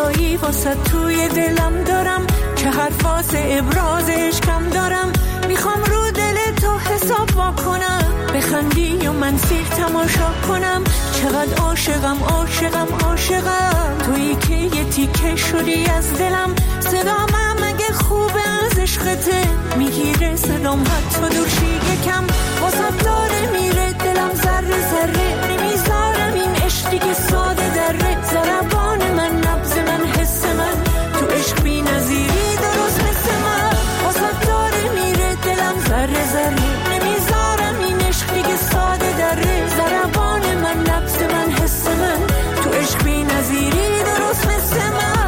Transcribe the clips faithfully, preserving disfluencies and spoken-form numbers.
جایی واسه توی دلم دارم که حرف واسه ابراز عشقم دارم. میخوام رو دل تو حساب وا کنم، بخندی و من سیر تماشا کنم. چقدر عاشقم عاشقم عاشقم، تویی که یه تیکه شدی از دلم. صدام مگه خوبه از عشقته، میگیره صدام حتی دورشی یکم. واسه داره میره دلم ذره ذره، نمیذارم این عشقی که ساده دره. ضربان من نبض من حس من، تو عشق بی نظیری درست مثل من. واسه داره میره دلم ذره ذره، نمیذارم این عشقی که ساده دره. ضربان من نبض من حس من، تو عشق بی نظیری درست مثل من.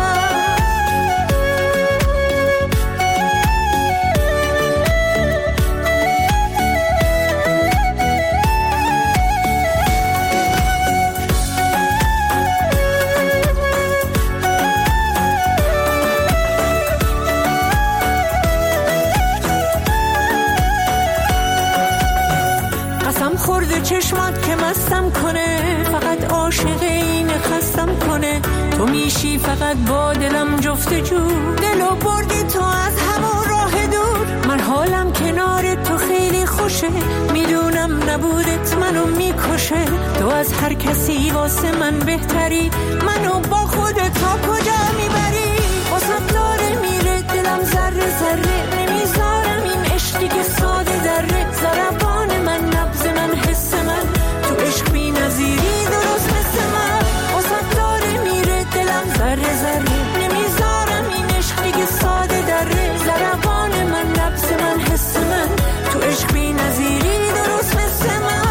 خورده چشمات که مستم کنه، فقط عاشق اینه خستم کنه. تو میشی فقط با دلم جفت جو، دلو بردی تو از همون راه دور. من حالم کنار تو خیلی خوشه، میدونم نبودت منو میکشه. تو از هر کسی واسه من بهتری، منو با خودت تا کجا میبری. واسه داره میره دلم ذره ذره، نمیذارم این عشقی که ساده دره. ضربان من نبض من حس من، تو عشق بی نظیری درست مثل من. واسه داره میره دلم ذره ذره، نمیذارم این عشقی که ساده دره. ضربان من نبض من حس من، تو عشق بی نظیری درست مثل من.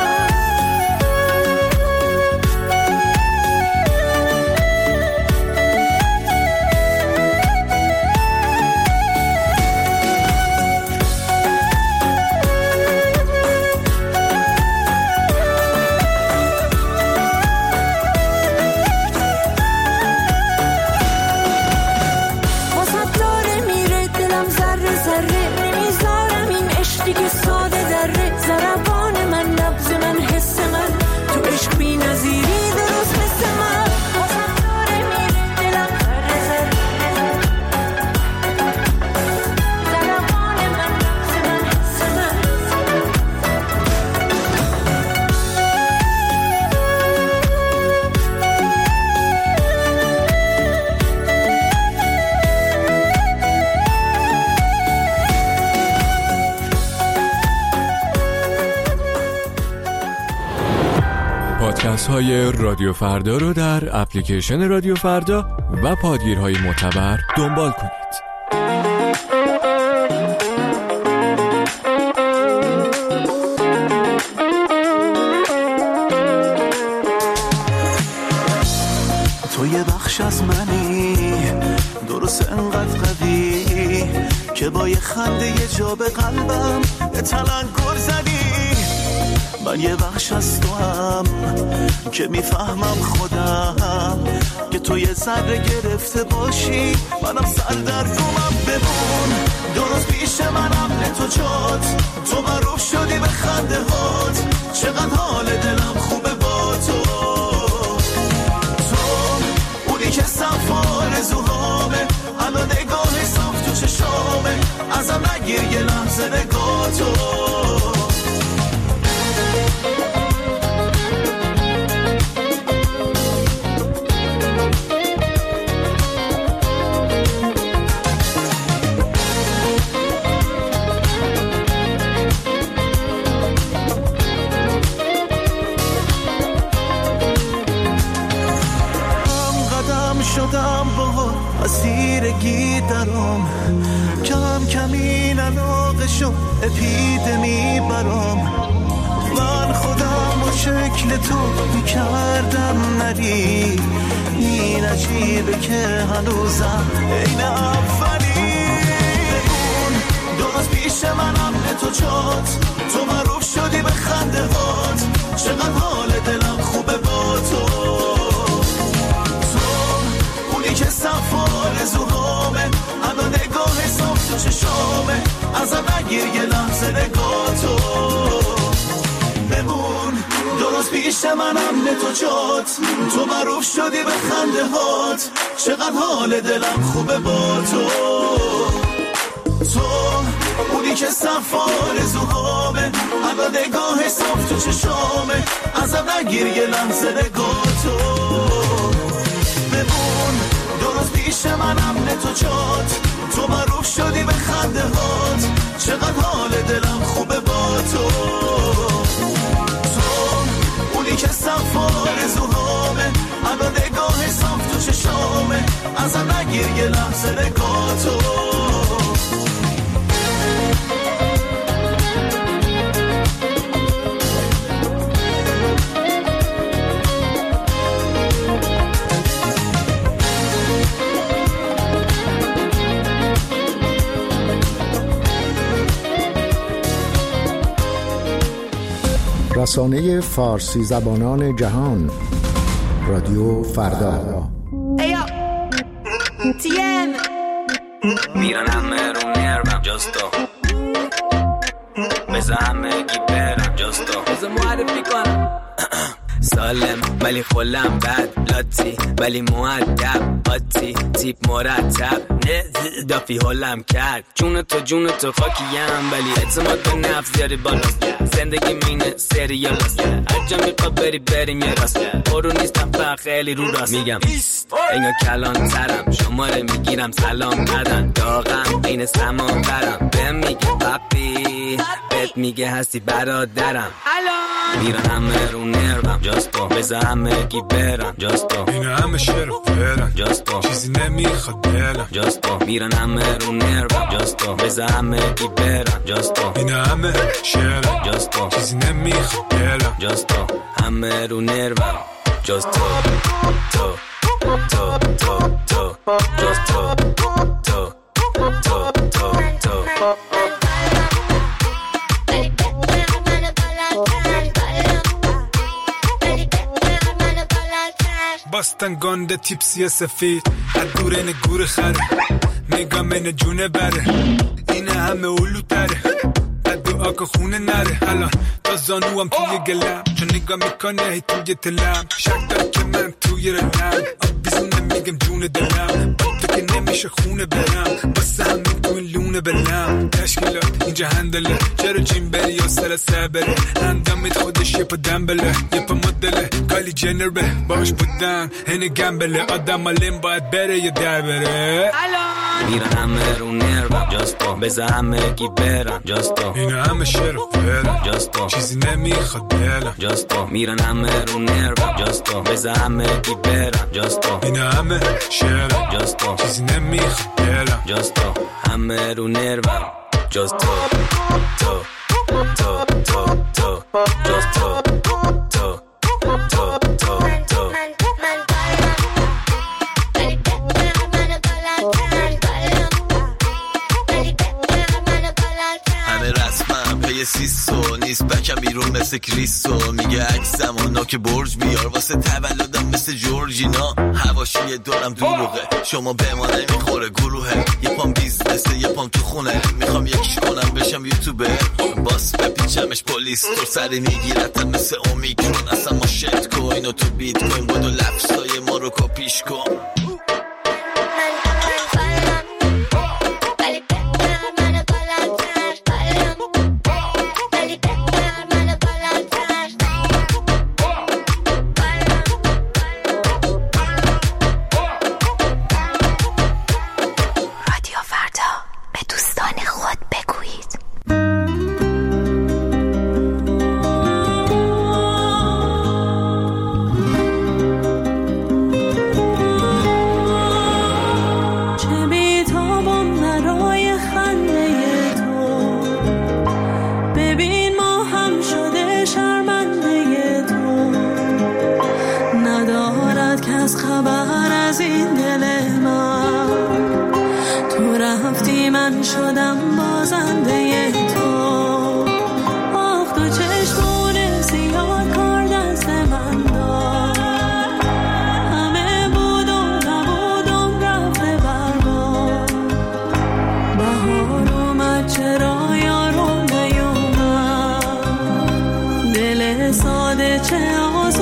پادکست های رادیو فردا رو در اپلیکیشن رادیو فردا و پادگیرهای معتبر دنبال کنید. تو یه بخش از منی، درست انقدر قوی که با یه خنده یه جا به قلبم تلنگر زدی. من یه بخش از تو هم که میفهمم خودم که تو یه ذره گرفته باشی، منم سر در گمم. بمون درست پیش منم تو جات، تو معروف شدی به خنده هات. چقدر حال دلم خوبه با تو، تو اونی که صف آرزوهامه. الان نگاه صاف تو چشامه، ازم نگیر یه لحظه نگاه تو. شدم با اسیرگی درام، کم کمی علاقشو اپیدمی برام. من خودم و شکل تو میکردم نری، این عجیبه که هنوزم این اولی. اون درست پیش منم تو جات، تو معروف شدی به خنده هات. چقدر حال دلم خوبه با تو، که صف آرزوهامه. الان نگاه صاف تو چشامه، ازم نگیر یه لحظه نگاه تو. بمون درست پیش پیش منم نه تو جات، تو معروف شدی به خنده هات، چقدر حال دلم خوبه با تو. تو اونی که صفار زوهامه، اما نگاه صاف تو چشامه، ازم نگیر یه لحظه نگاه تو. بمون دو روز پیش منم نه تو جات، تو معروف شدی به خنده هات، چقدر حال دلم خوبه با تو. تو اونی که صفار زوهامه، اما نگاه صاف تو چشامه، ازم نگیر یه لحظه نگاه تو. رسانه فارسی زبانان جهان، رادیو فردا. ایو تیم میرن همه رو نرمم جستو، بزا همه گی برم جستو، بزا معرفی کنم. سالم ولی خلم بد، لاتی ولی مؤدب، قاطی تیپ مرتب، نه دافی حالم کرد. جون تو جون تو خاکیم ولی اعتماد به نفس زیادی بالاست. زندگی مینه سریال است، هر جا میخواد بری بریم یه راست. برو نیستم فقط خیلی رو راست میگم، اینا کلان ترم، شماره میگیرم سلام بدن، داغم این سمان برم، بهم میگه پاپی، بهت میگه هستی برادرم. میرن همه رو نرمم جاستو، بزا همه گی برم جاستو، اینا همه شعر و برم جاستو، چیزی نمیخواد دلم جاستو. میرن همه رو نرمم جاستو، بزا همه گی برم جاستو، اینا همه شعر جاستو، چیزی نمیخواد دلم جاستو. همه رو نرمم جاستو، تو تو تو تو جاستو، تو تو تو تو. باستن گنده تیپسی سفید، از دور این گور خره، نگام این جونه بره، این همه اولو تره، از دعا که خونه نره. الان تا زانو هم توی گلم، چون نگاه میکنه هی توی تلم، شک داره که من توی رلم، آبیزی نمیگم جون دلم، با تو که نمیشه خونه برم، باسه همین تو این لونه بلم. تشکیلات اینجا هندله، چرا جیم بری یا سر سبره، اندامت خودش یه پا دنبله، یه پا مدله، کالی جنر به باش بودن هنه گمبله، آدم علم باید بره یا در بره. میرن همه رو نرمم جاستو، بزا همه گی برم جاستو، اینا همه شعر و برم جاستو، چیزی نمیخواد دلم جاستو. میرن همه رو نرمم جاستو، بزا همه گی برم جاستو، اینا همه شعر جاستو، چیزی نمیخواد دلم جاستو. همه رو نرمم جاستو، تو تو تو تو جاستو، تو تو تو تو. همه رسمم پی سیسو نیست، بکم بیرون مثل کریسو، میگه عکسم اونا که برج بیار واسه تولدم مثل جورجینا، حواشی دورم دروغه، شما به ما نمیخوره گروهه، یه پام بیزنسه یه پام تو خونه، میخوام یکیش کنم بشم یوتیوبر، باس بپیچمش پلیس تو سری میگیرتم مثل اومیکرون، اصلا ما شت کوین و تو بیت کوین، بودو لفظای ما رو کپیش کن. چه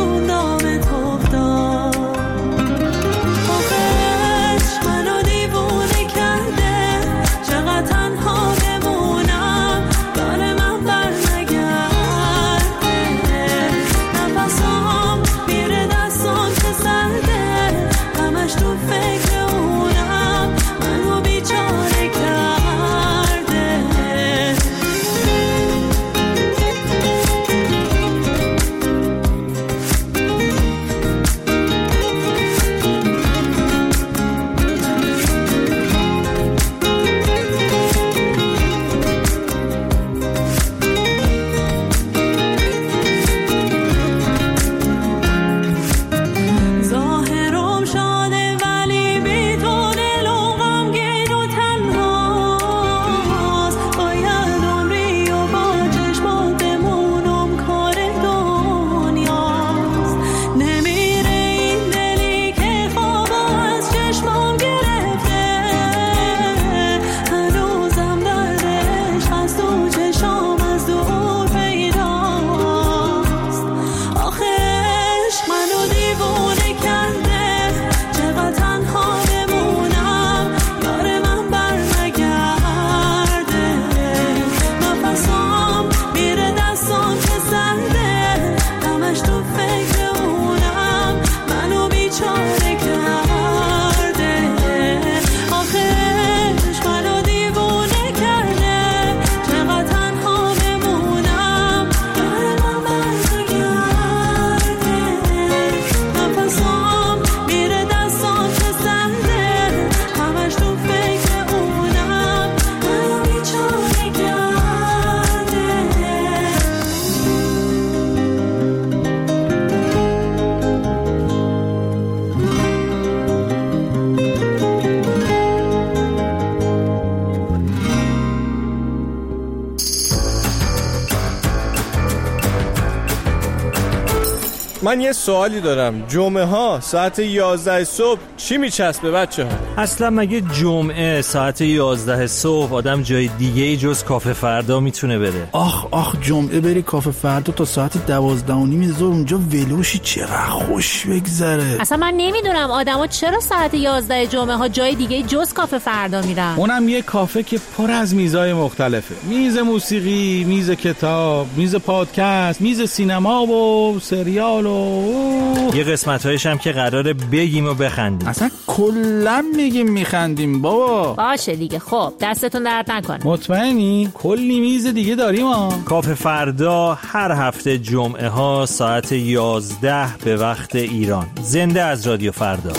من یه سوالی دارم، جمعه ها ساعت یازده صبح چی میچسبه بچه ها؟ اصلا مگه جمعه ساعت یازده صبح آدم جای دیگه جز کافه فردا میتونه بره؟ آخ آخ جمعه بری کافه فردا تا ساعت دوازده و نیم ظهر اونجا ولوشی چقدر خوش بگذره. اصلا من نمیدونم آدما چرا ساعت یازده جمعه ها جای دیگه جز کافه فردا میرن. اونم یه کافه که پر از میزای مختلفه، میز موسیقی، میز کتاب، میز پادکست، میز سینما و سریال و یه قسمت‌هایش هم که قراره بگیم و بخندیم. اصلا کلا میگیم میخندیم بابا. باشه دیگه، خب دستتون درد نکنه. مطمئنی؟ کلی میز دیگه داریم ها. کافه فردا هر هفته جمعه ها ساعت یازده به وقت ایران. زنده از رادیو فردا.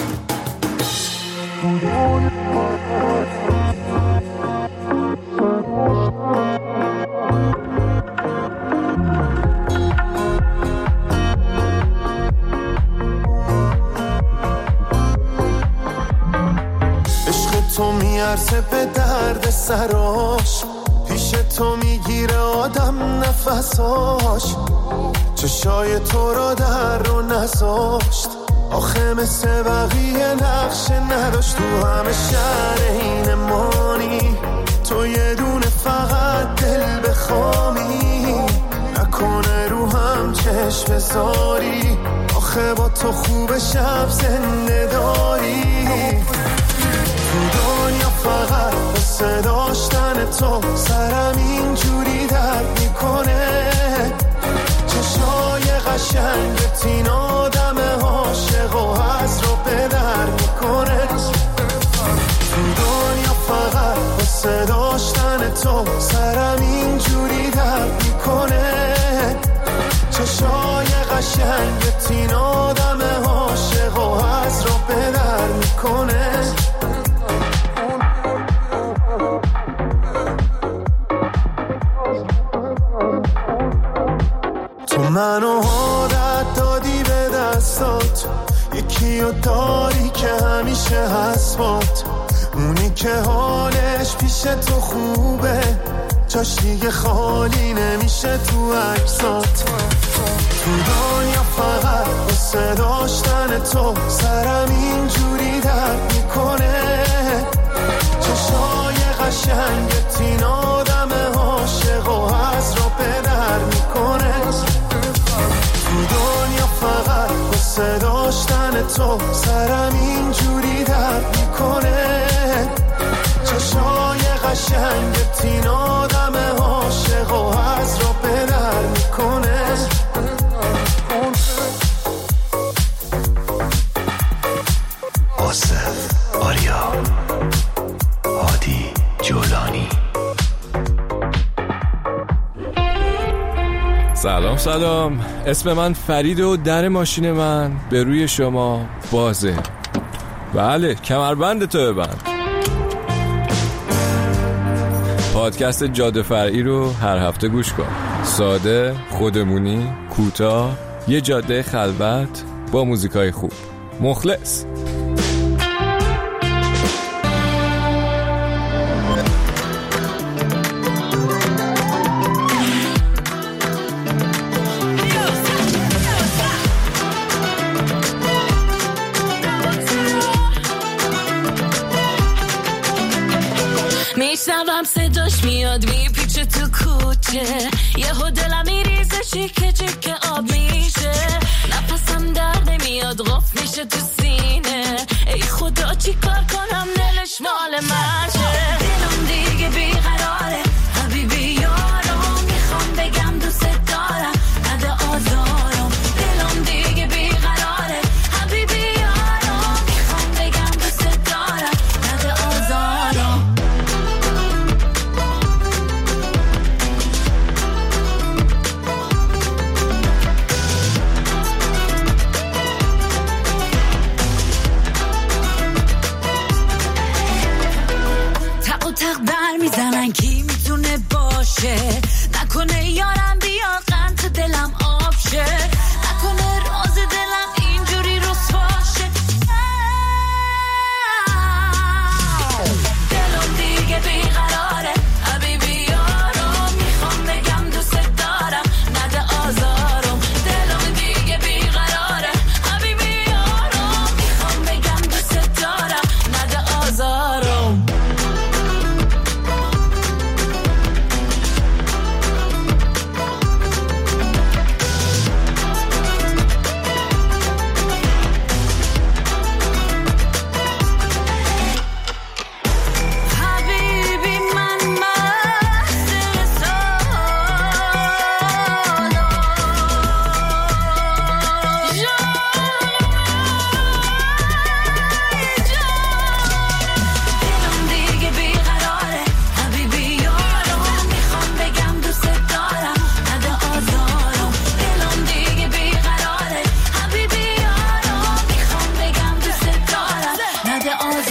تو میارزه به درد سراش، پیش تو میگیره آدم نفساش، چشای تو را در رو نزاشت، آخه مثل بقیه نقش نداشت، تو همه شهر این مانی، تو یه دونه فقط دل بخوامی، نکنه رو هم چشم بذاری، آخه با تو خوب شب زنده داری، تو دنیا فقط بسه داشتن تو سرم اینجوری درد میکنه، چشای قشنگت این آدم عاشق و از رو به در میکنه، تو دنیا فقط بسه داشتن تو سرم اینجوری درد میکنه، چشای قشنگت این آدم عاشق و از رو به در میکنه. منو عادت دادی به دستات، یکی رو داری که همیشه هست، اونی که حالش پیش تو خوبه، جاش دیگه خالی نمیشه تو عکسات، تو دنیا فقط بسه داشتن تو سرم اینجوری درد میکنه، چشای قشنگت این آدم عاشق و از رو به در میکنه، تو دنیا فقط بسه داشتن تو سرم اینجوری درد میکنه، چشای قشنگت این آدم عاشق و از رو به در میکنه. آصف آریا هادی جولانی. سلام سلام، اسم من فرید و در ماشین من به روی شما بازه. بله، کمربند تو ببند. پادکست جاده فرعی رو هر هفته گوش کن. ساده، خودمونی، کوتاه، یه جاده خلوت با موزیکای خوب. مخلص. میشنوم صداش میاد میپیچه تو کوچه، یهو دلم میریزه چیکه چیکه آب میشه، نفسم در نمیاد غف میشه تو سینه، ای خدا چی کار کنم دلش مال منشه، دلم دیگه بیقراره حبیبی یارم، میخوام بگم دوست دارم نده آزارم، دلم دیگه بیقراره حبیبی یارم، میخوام بگم دوست دارم نده آزارم. تق بر میزنن کی میتونه باشه، نکنه یارم بیا قند دلم آب شه، نکنه راز دلم اینجوری رسواشه، دلم دیگه بیقراره حبیبی یارم، میخوام بگم دوست دارم نده آزارم، دلم دیگه بیقراره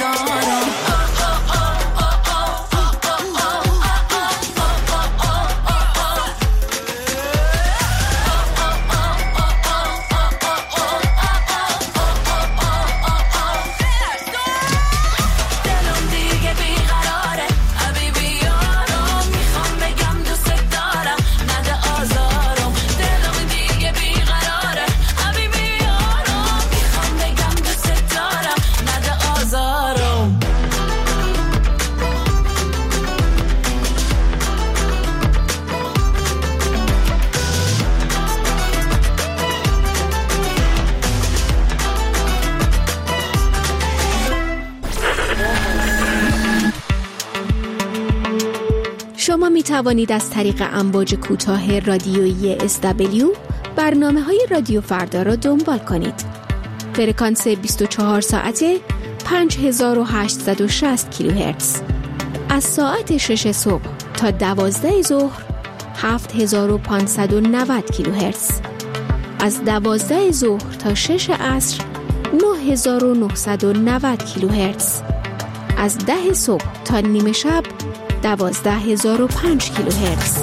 آزارم. شما می توانید از طریق امواج کوتاه رادیویی اس دبلیو برنامه‌های رادیو فردا را دنبال کنید. فرکانس بیست و چهار ساعته پنج هزار و هشتصد و شصت کیلوهرتز. از ساعت شش صبح تا دوازده ظهر هفت هزار و پانصد و نود کیلوهرتز. از دوازده ظهر تا شش عصر نه هزار و نهصد و نود کیلوهرتز. از ده صبح تا نیمه شب دوازده هزار و پنج کیلوهرتز.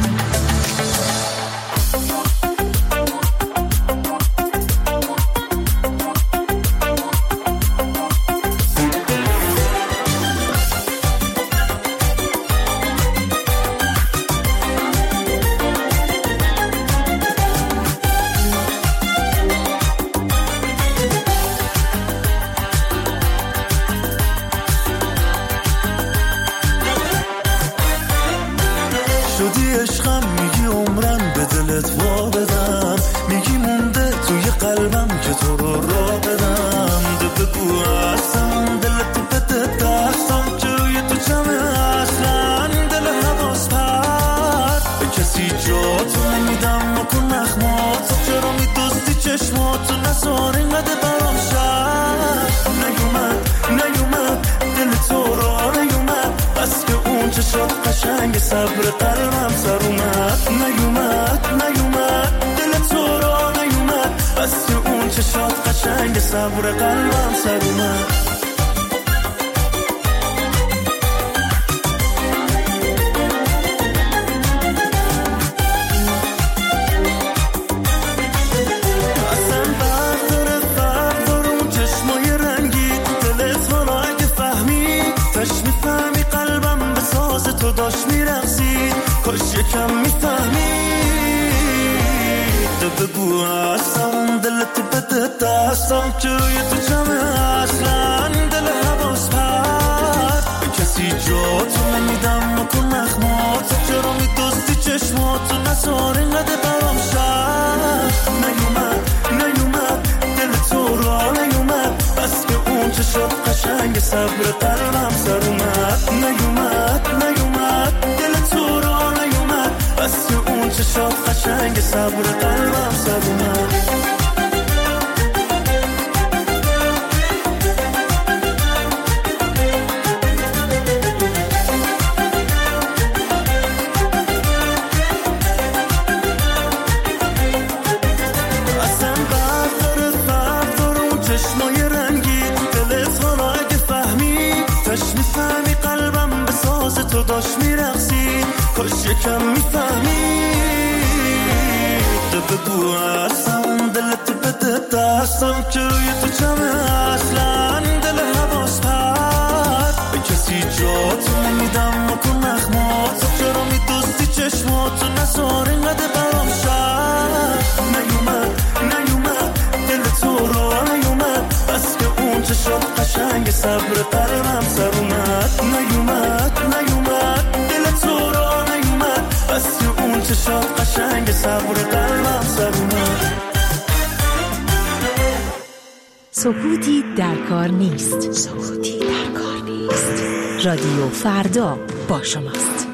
شدی عشقم، میگی عمرم به دلت وا بدم، میگی مونده توی قلبم که تو رو را بدم. ده بگو اصلا دلت بده دستم که روی تو چمه اصلا دل حواس پر به کسی جا تو نمیدم نکن نخمات. چرا میدوزی چشماتو نزار اینقدر برام شد نیومد نیومد دل تو را نیومد بس که اون چشات قشنگ صبر قلبم سر اومد. نیومد نیومد دل تو را نیومد بس که اون چشات قشنگ صبر قلبم سر اومد. تو داشت میرقصی کاش یکم میفهمی. تو بگو اصلا دلت بده دستم که روی تو جمعه اصلا دل حواس پر به کسی جا تو نمیدم نکن نخمات. چرا میدوزی چشماتو نزار اینقدر برام شد نیومد نیومد دل تو را نیومد بس که اون چشات قشنگ صبر قلبم سر اومد. نیومد نیومد دل تو را نیومد بس که اون چشات قشنگ صبر قلبم سر اومد. تو داشت میرقصی کاش یکم میفهمی. تو بگو اصلا دلت بده دستم که روی تو جمعه اصلا دل حواس پر به کسی جا تو نمیدم نکن نخمات. چرا میدوزی چشماتو نزار اینقدر برام شد نیومد نیومد دل تو را نیومد بس که اون چشات قشنگ صبر قلبم سر اومد. نیومد نیومد دل تو را نیومد بس که اون چشات قشنگ صبر قلبم سر اومد. سکوتی در کار نیست. سکوتی در کار نیست. رادیو فردا با شماست.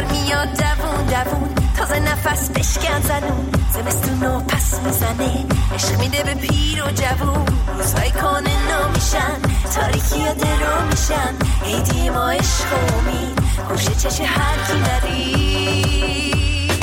نفس بشکن زنون زمستون رو پس میزنه عشق میده به پیر و جوون، روزهای کانه نامیشن، تاریکی ها درو میشن، عیدی ما عشق و امید، خوشه چش هر کی ندید.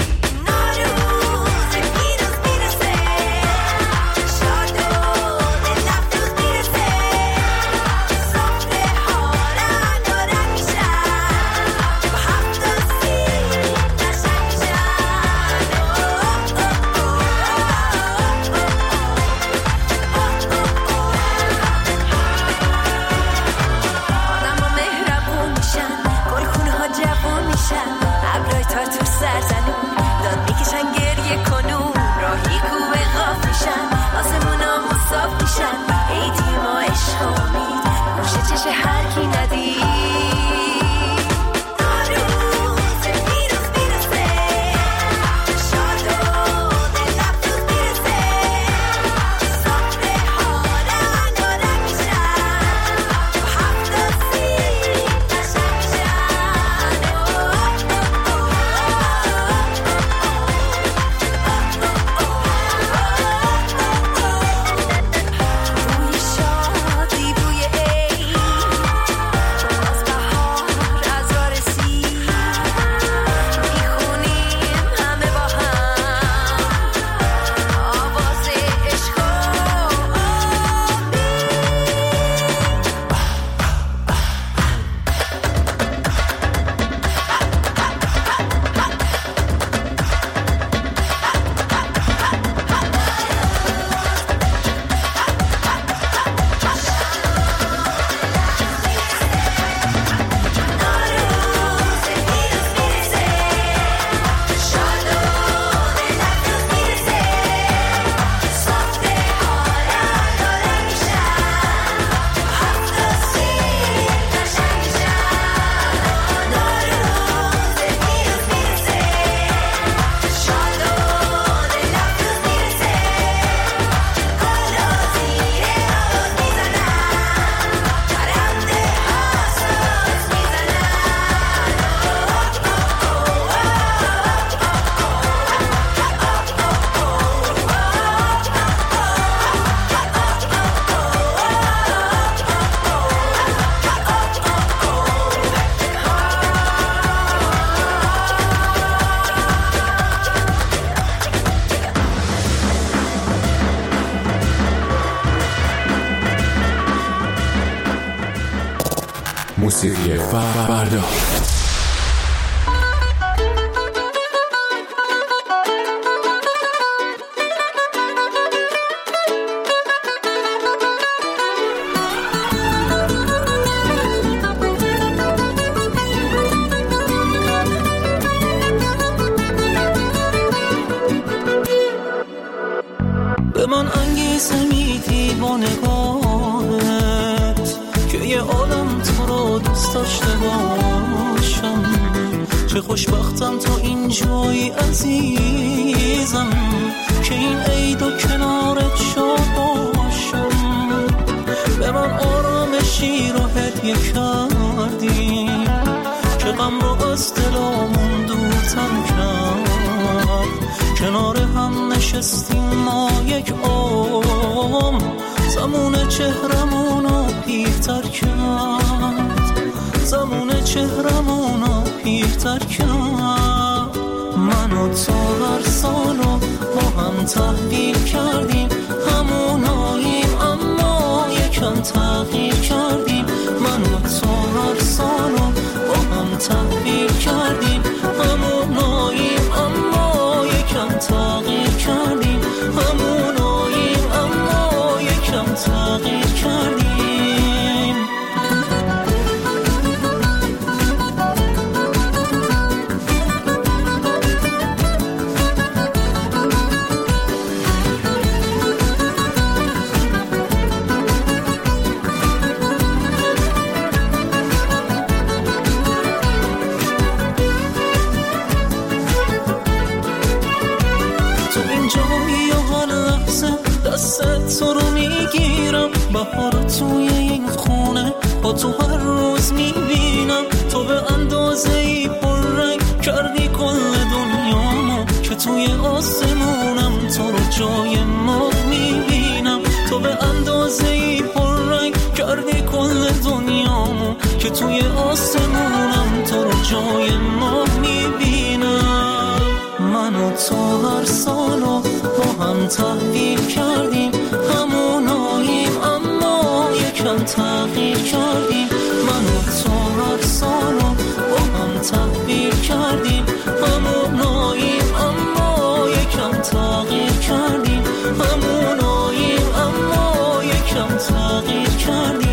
موسیقی فردا. به من انگیزه میدی با نگاهت که یه عالم تو رو دوست داشته باشم. چه خوشبختم تو اینجایی عزیزم که این عید و کنارت شاد باشم. به من آرامشی رو هدیه کردی که غم رو از دلامون دورتر کرد. کنار هم نشستیم ما یک عمر، زمان چهرمونو پیرتر کرد، زمان چهرمونو پیرتر کرد. من و تو هر سالو با هم تحویل کردیم، هموناییم اما یکم تغییر کردیم. من و تو هر سالو با هم تحویل کردیم، هموناییم اما یکم تغییر کردیم، هموناییم اما یکم تغییر کردیم. تو رو میگیرم، بهار توی این خونه با تو هر روز میبینم. تو به اندازه ای پررنگ کردی کل دنیامو که توی آسمونم تو رو جای ما میبینم. تو به اندازه‌ای پررنگ کردی کل دنیامو که توی آسمونم تو رو جای ما میبینم. من و تو هر سالو با هم تحویل کردیم، هموناییم اما یکم تغییر کردیم. من و تو هر سالو با هم تحویل کردیم، هموناییم اما یکم تغییر کردیم. هموناییم اما یکم تغییر کردیم.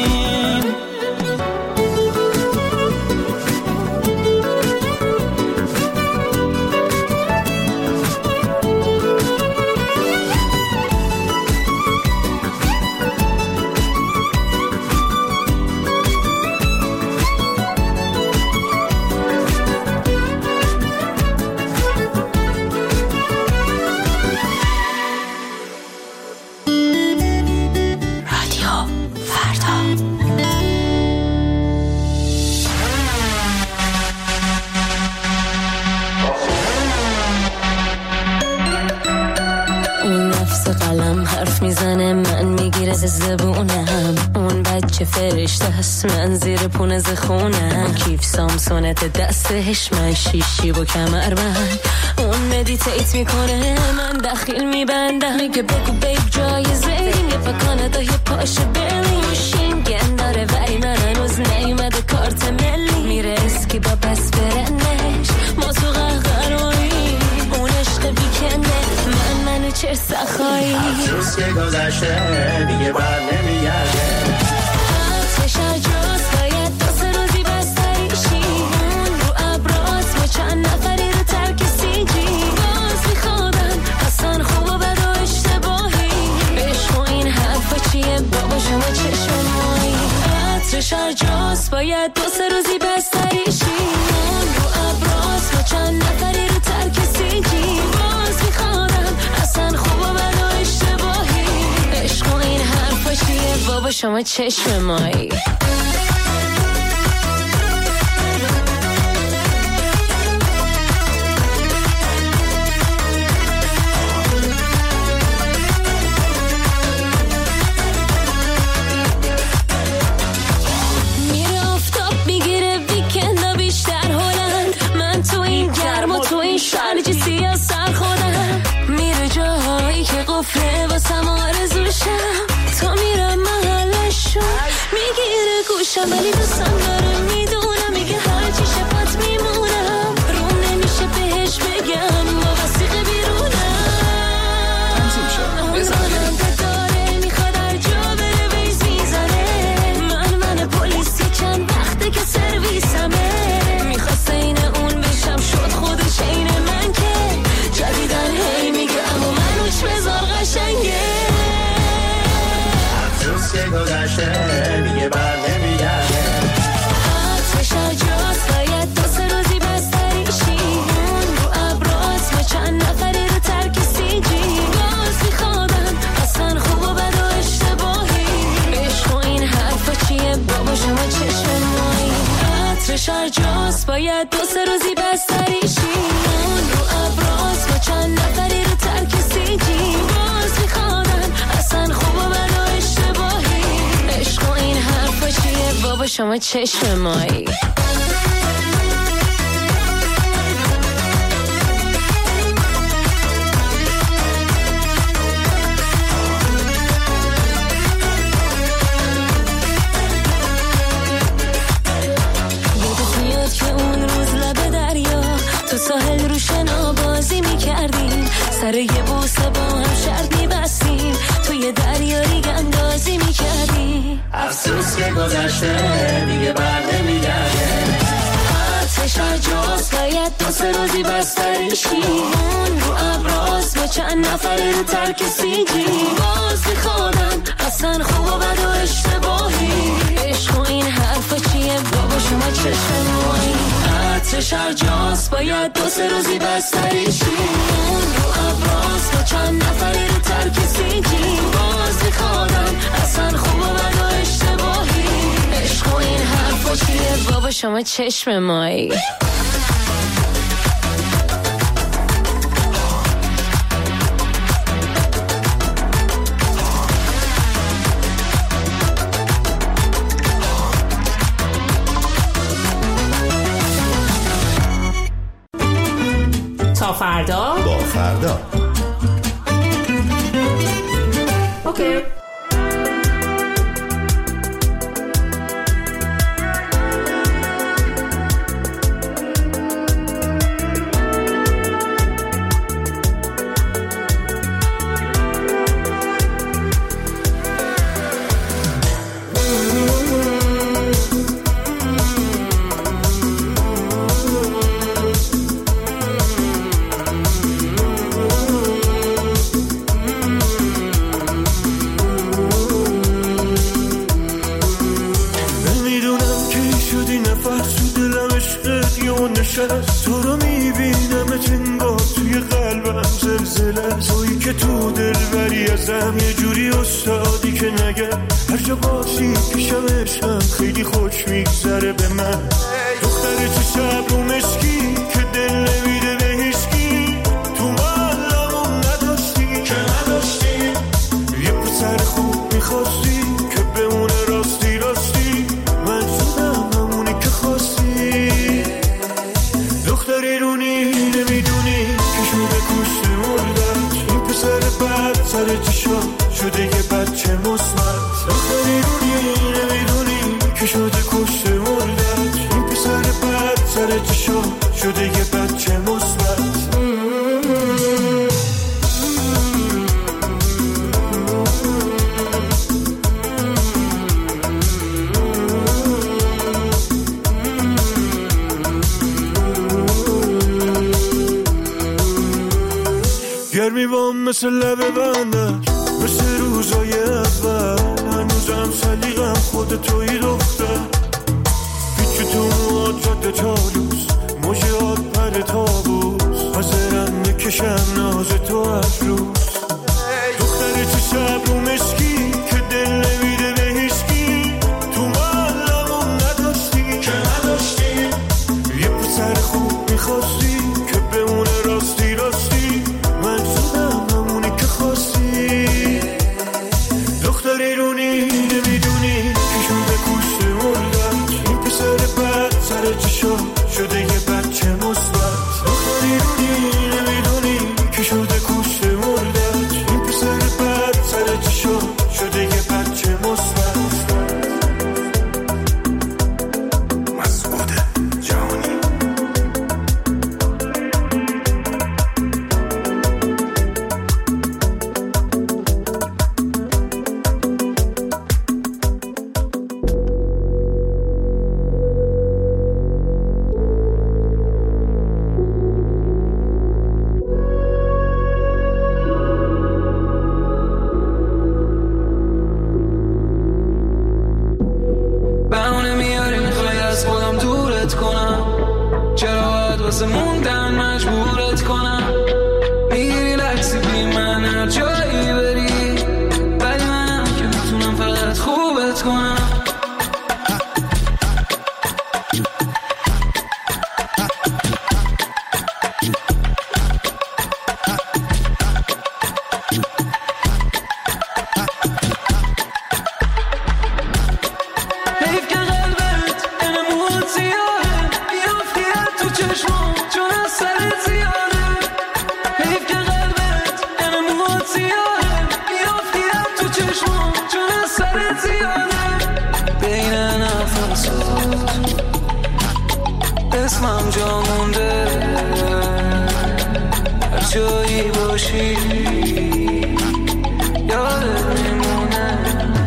زبونم اون بچه فرشته هست، من زیر پونز خونم. کیف سامسونت دستش، من شیشی و کمربند. اون مدیتیت میکنه، من دخیل میبندم. میگه بگو بیب جایزه یه پا کانادا یه پاش بریم. شینگن داره ولی من هنوز نیومده کارت ملی. میره اسکی با بس برنش، ما تو قهقرایی. اون عشق بیکنده، من منو چر سخایی. افسوس که گذشته دیگه بر نمیگرده. آتش جاست باید دو سه روزی بستریشی. اون رو ابراز با چند نفری رو ترک سیجی. باز میخوادن اصلا خوب و بد و اشتباهی. عشق و این حرفا چیه بابا شما چشم مایی. آتش جاست باید دو سه روزی بستریشی. اون رو ابراز با چند نفری رو ترک سیجی. باز میخوادن اصلا خوب و بد و اشتباهی. عشق و این حرفا چیه بابا شما چشم مایی. میره آفتاب میگیره ویکندا بیشتر هلند. من تو این گرم و تو این شرجی سیاه سر خودم. میره جاهایی که قفله واسم آرزوشم. تا میرم محلشو میگیره گوشم ولی دوستم داره میدونم. میگه هرچی شفت میمونم. روم نمیشه بهش بگم با وسیقه بیرونم. راننده داره میخواد هر جا بره ویز میزنه. من من پلیسی چند وقته که سرویسمه. میخواست این اون بشم شد خودش این من که جدیدن هی میگه اما من اوچ بذار قشنگه. افسوس که گذشته دیگه بر نمیگرده. آتش جاست باید دو سه روزی بستریشی. اون رو ابراز و چند نفری رو ترک سیجی. باز میخوادن اصلا خوب و بد و اشتباهی. عشق و این حرفا چیه بابا شما چشم مایی. آتش جاست باید دو سه روزی بستریشی. اون رو ابراز و چند نفری رو ترک سیجی. باز میخوادن اصلا خوب و بد و اشتباهی. عشق و این حرفا چیه بابا شما چشم مایی. یادت میاد که اون روز لب دریا تو ساحل رو شنا بازی میکردیم. سر یه بوسه با هم شرط میبستیم. توی دریا ریگ اندازی میکردیم. افسوس که گذشته دیگه بر نمیگرده. آتش جاست باید دو سه روزی بستریشی. اون رو ابراز با چند نفری رو ترک سیجی. باز میخوادن اصلا خوب و بد و اشتباهی. عشق و این حرفا چیه بابا شما چشم مایی. آتش جاست باید دو سه روزی بستریشی. اون رو ابراز با چند نفری رو ترک سیجی. باز میخوادن اصلا خوب و بد و اشتباهی. عشق و این حرفا چیه بابا شما چشم مایی. فردا با فردا. اوکی. تو رو میبینم انگار توی قلبم زلزله، تویی که تو دلبری ازم یه جوری استادی که نگم هر جا باشی پیشم عشقم خیلی خوش میگذره به من. دختر تو شب رو مشکی که دل نمیده به هیچکی، تو مالمون نداشتی که نداشتی یه پسر خوب میخواستی که بمونه راستی راستی، من شدم همونی که خواستی. دختری رونی نمیدونی که شده کشته مردت، این پسر بد سر چشا شده یه بچه مصمت. دختری رونی نمیدونی که شده کشته مردت، این پسر بد سر چشا شده یه بچه مصمت. گرمی بام مثل لبه بندش، مثل روزای اول، هنوزم سلیقم خود توی دختر. پیچو تو مواد جاده چالوس، موجیات پر تابوس، حاضرم بکشم ناز تو از روز. دختر تو شب رو مشکی که دل نمیده به هیچکی، تو مالمون نداشتی که نداشتی یه پسر خوب میخواستی که بمونه راستی راستی، من شدم همونی که خواستی. دختری رونی نمیدونی که شده کشته مردت، این پسر بد سر چشا شده یه بچه مثبت. دختری رونی نمیدونی که شده کشته مردت، این پسر بد سر چشا شده یه بچه مثبت. مسعود جهانی. بهونه میاری میخوای از خودم دورت کنم، چرا باید واسه موندن مجبورت کنم؟ میگیری لکسی بی من هر جایی بری، ولی منم که میتونم فقط خوبت کنم. حیف که قلبت انمود زیاده، بیافتی تو چشمام چون از سرت زیاده. حیف که قلبت انمود زیاده، بیافتی تو چشمام چون از سرت زیاده. بین نفسات اسمم جا مونده، هر جایی باشی یادت میمونه.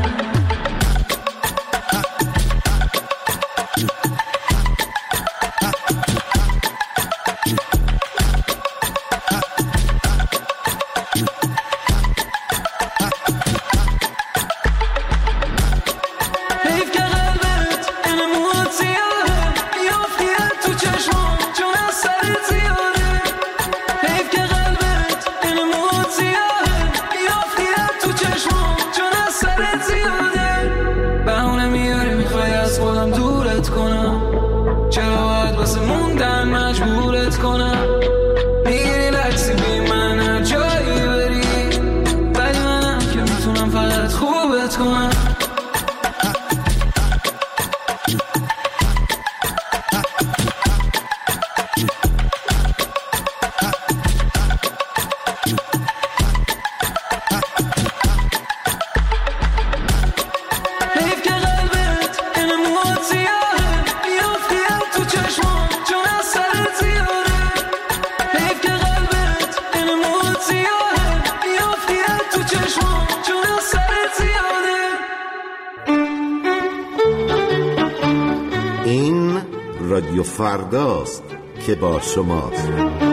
حیف که قلبت انمود زیاده، بیافتی تو چشمام چون از سرت زیاده. حیف که قلبت انمود زیاده، بیافتی تو چشمام چون از سرت زیاده. بهونه میاری میخوای از خودم دورت کنم، چرا باید واسه موندن مجبورت کنم؟ میگیری لکسی بی من هر جایی بری، ولی منم که میتونم فقط خوبت کنم. رادیو فرداست که با شماست.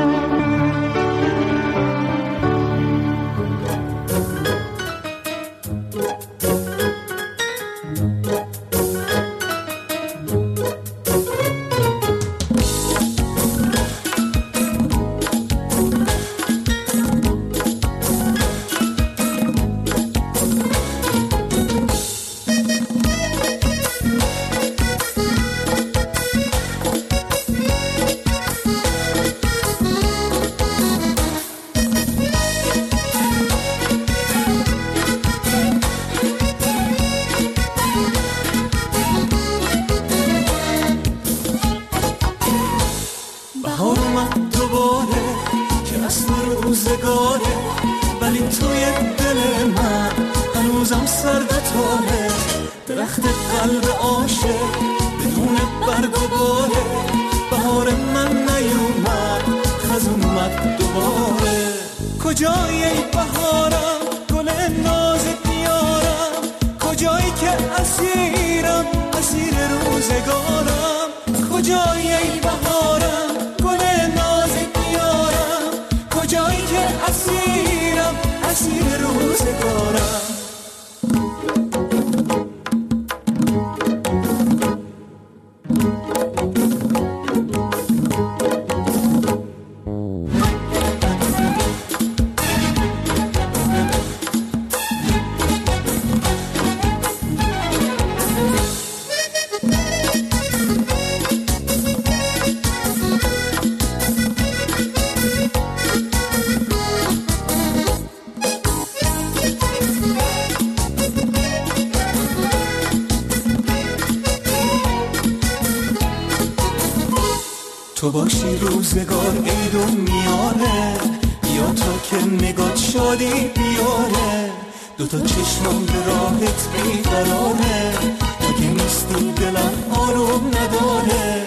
تو باشی روزگار عید و میاره، یا تو که نگات شادی بیاره، دوتا چشمم به راحت بیقراره، اگه نیستی دلم آروم نداره.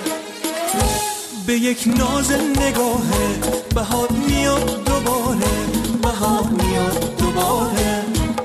به یک ناز نگاهه بهار میاد دوباره، بهار میاد دوباره.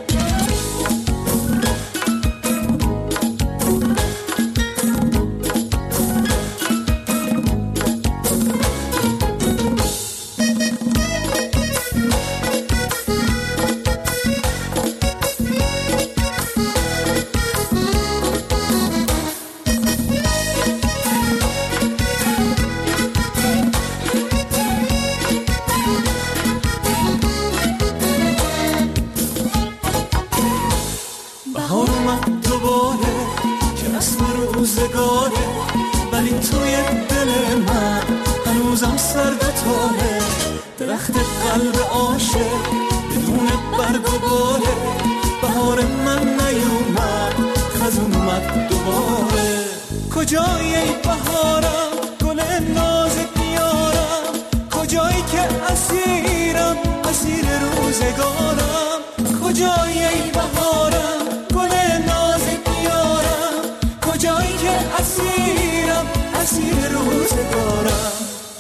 کجایی ای بهارم گل نازت میارم، کجایی که اسیرم اسیر روزگارم، کجایی ای بهارم گل نازت میارم، کجایی که اسیرم اسیر روزگارم.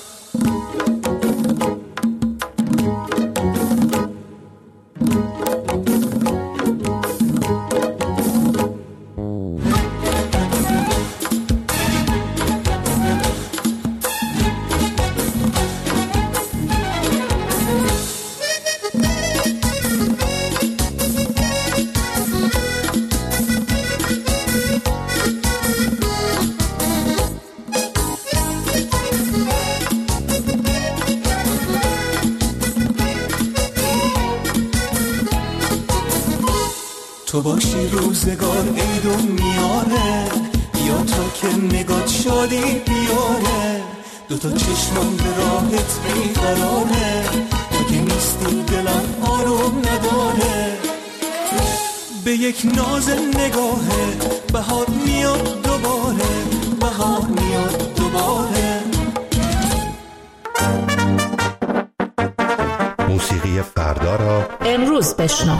تو باشی روزگار عید و میاره، یا تو که نگات شادی بیاره، دوتا چشمم به راحت بیقراره، اگه نیستی دلم آروم نداره. به یک ناز نگاهه بهار میاد دوباره، بهار میاد دوباره. موسیقی فردا را امروز بشنو.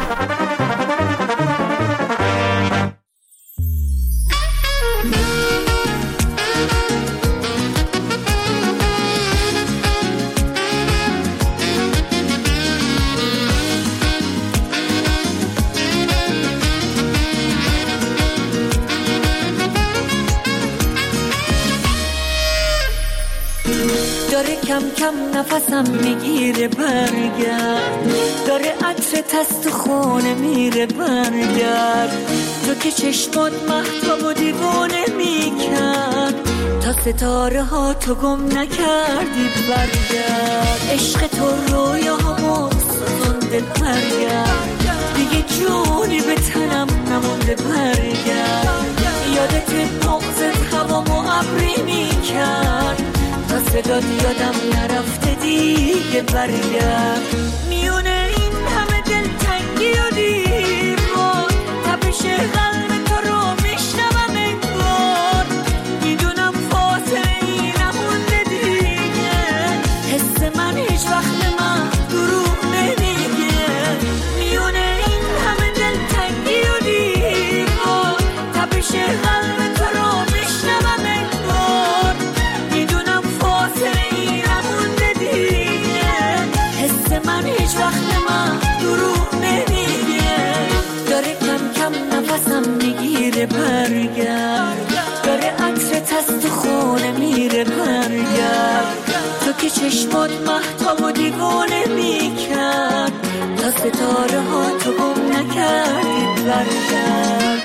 کم کم نفسم میگیره برگرد، داره عطرت از تو خونه میره برگرد، تو که چشمات مهتاب و دیوانه میکرد، تا ستاره ها تو گم نکردی برگرد، عشق تو رویاهامو سوزون دل برگرد، دیگه جونی به تنم نمونده برگرد، یادت بغضت هوامو ابری میکرد، تا صدات یادم نرفته دیگه برگرد، میونه این همه دلتنگی و دیوار، تپش قلب تو رو میشنوم انگار، میدونم فاصله ای نمونده دیگه، حس من هیچ وقت به من دروغ نمیگه، میونه این همه دلتنگی و دیوار، تپش قلب تو رو میشنوم انگار، میدونم فاصله ای نمونده دیگه، حس من هیچ وقت به من دروغ نمیگه، داره کم کم نفسم میگیره برگرد، داره عطرت از تو خونه میره برگرد، تو که چشمات مهتاب و دیوانه میکرد، تا ستاره ها تو گم نکردی برگرد.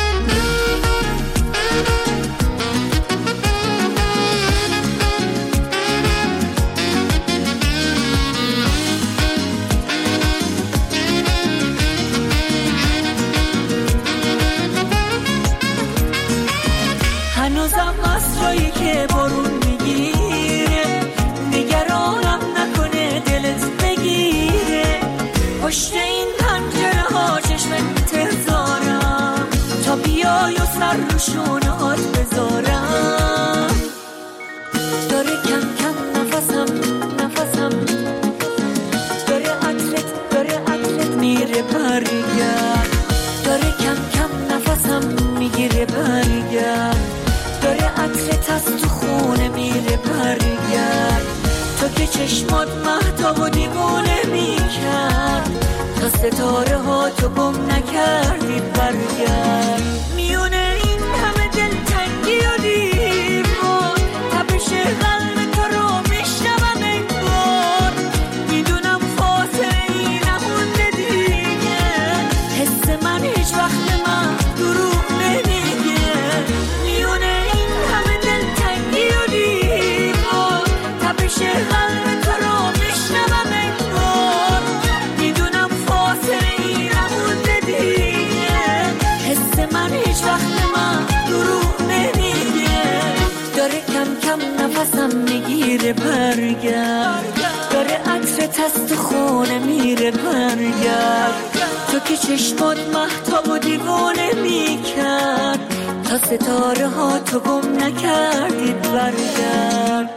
هنوزم مسرایی که بارون میگیره، نگرانم نکنه دلت بگیره، پشت این پنجره ها چشم انتظارم، تا بیای و سر رو شونهات بذارم، داره کم کم نفسم نفسم داره عطرت داره عطرت میره برگرد، داره کم کم نفسم میگیره برگرد، داره عطرت از تو خونه میره برگرد، تو که چشمات مهتاب و دیوانه میکرد، تا ستاره ها تو گم نکردی برگرد، میونه این همه دلتنگی و دیوار، تپش قلب تو رو میشنوم انگار، میدونم فاصله ای نمونده دیگه، حس من هیچ وقت به من دروغ نمیگه، میونه این همه دلتنگی و دیوار، تپش قلب تو رو میشنوم انگار، میدونم فاصله ای نمونده دیگه، حس من هیچ وقت به من دروغ نمیگه، داره کم کم نفسم میگیره برگرد، داره عطرت از تو خونه میره برگرد، تو که چشمات مهتاب و دیوانه میکرد، تا ستاره ها تو گم نکردی برگرد.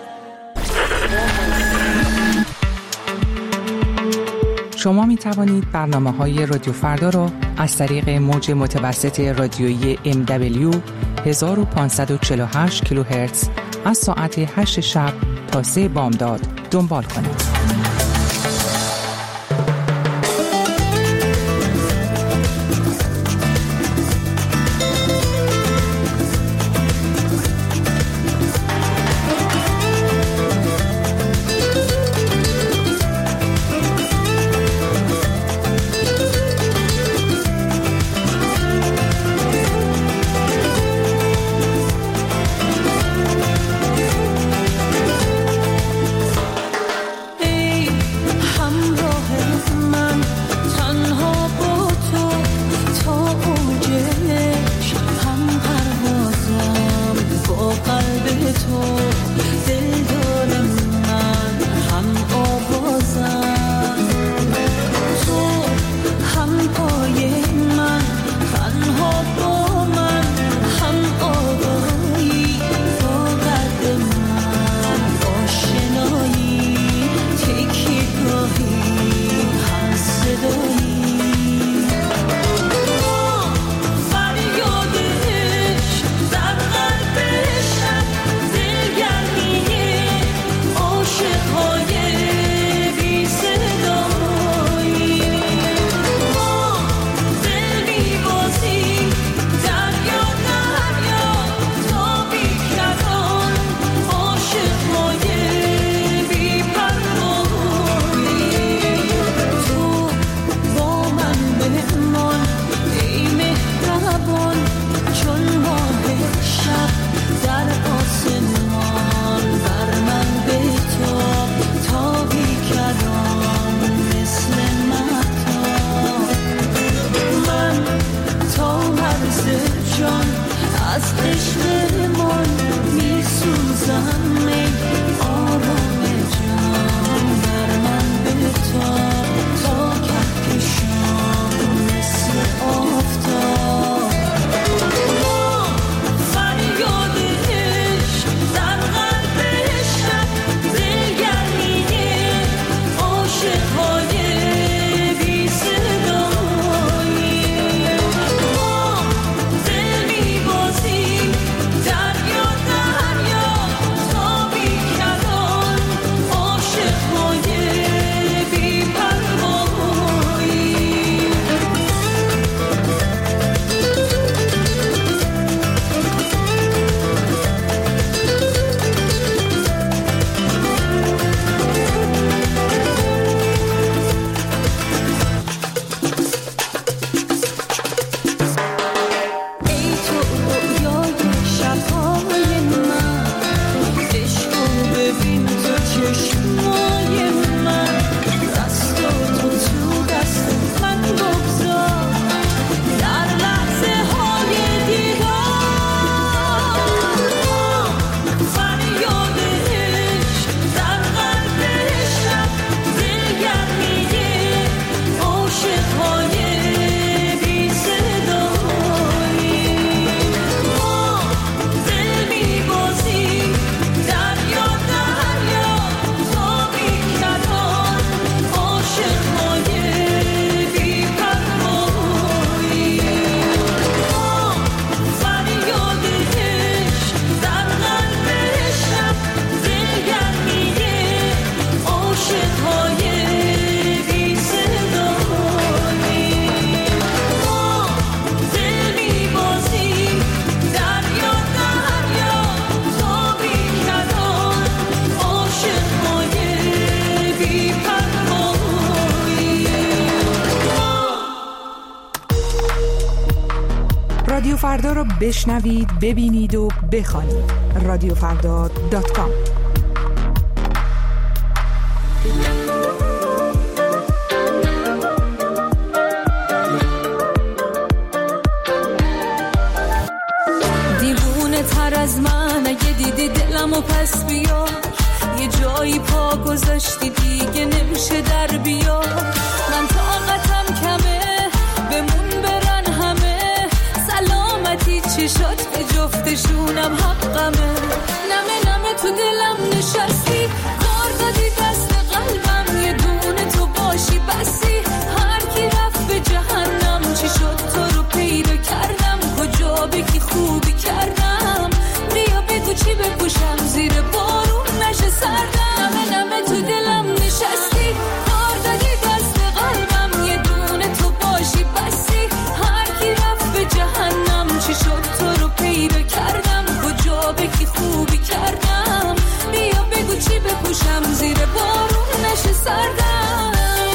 شما می توانید برنامه های رادیو فردا را از طریق موج متوسط رادیویی ام دبلیو هزار و پانصد و چهل و هشت کیلوهرتز از ساعت هشت شب تا سه بامداد دنبال کنید. ای از عشقمان میسوزم ای آرام جان در من بتاب تا کهکشان مثل آفتاب فریاد عشق در قلب شب دلگرمی عاشق‌های بی صدایی ما دل می‌بازیم دریا دریا تا بی‌کران عاشق‌های بی پروایی ای تو رویای شب‌های من عشق رو ببین تو چشمای من دستاتو تو دست من بگذار در لحظه های دیدار فریاد عشق در قلب شب دلگرمی عاشق‌های بی صدایی ما دل می‌بازیم دریا دریا تا بی‌کران عاشق‌های بی پروایی ما فریاد عشق در قلب شب دلگرمی عاشق‌های بی صدایی ما دل می‌بازیم دریا دریا تا بی‌کران عاشق‌های بی پروایی رادیو فردا رو بشنوید، ببینید و بخوانید. رادیو فردا دات کام. دیوونه تر از من اگه دیدی دلمو پس بیار یه جایی پا گذاشتی دیگه نمیشه در بیار من طاقتم کمه بمون برن همه سلامتی چشات به جفتشونم حقمه نمه نمه تو دلم نشستی کار دادی دست قلبم یه دونه تو باشی بسی هر کی رفت به جهنم چی شد تو رو پیدا کردم کجا بگی خوبی کردم بیا بگو چی بپوشم زیر بارون نشه سردم نمه نمه تو دلم نشستی کار دادی دست قلبم یه دونه تو باشی بسی هر کی رفت به جهنم چی شد تو رو پیدا کردم کجا بگی خوبی کردم بیا بگو چی بپوشم زیر بارون نشه سردم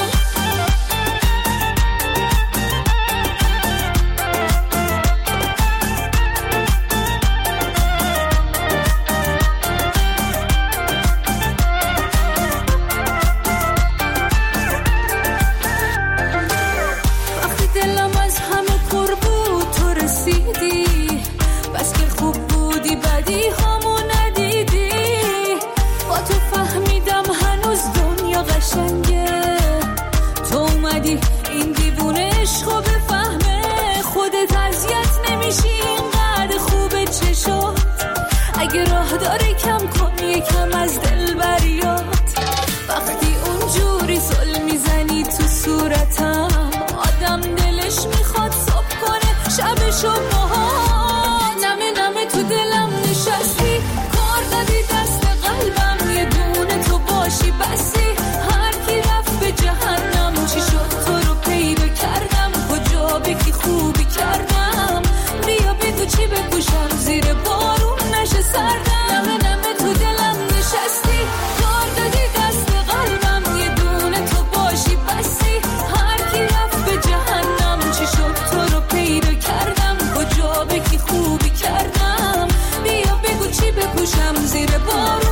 وقتی دلم از همه پر بود تو رسیدی بس که خوب بودی بدی همو ندیدی با تو فهمیدم هنوز دنیا قشنگه تو اومدی این دیوونه عشقو بفهمه خودت اذیت نمیشی اینقدر خوبه چشات اگه راه داره کم کن یکم از دل بریات وقتی اونجوری زل میزنی تو صورتم آدم دلش میخواد صبح کنه شبشو باهات نمه نمه تو دلم نشستی کار دادی دست قلبم یه دونه تو باشی بسی هر کی رفت به جهنم چی شد تو رو پیدا کردم کجا بگی خوبی کردم بیا بگو چی بپوشم زیر بارون نشه سردم نمه نمه تو دلم نشستی کار دادی دست قلبم یه دونه تو باشی بسی هر کی رفت به جهنم چی شد تو رو پیدا کردم کجا بگی خوبی کردم بیا بگو چی بپوشم زیر بارون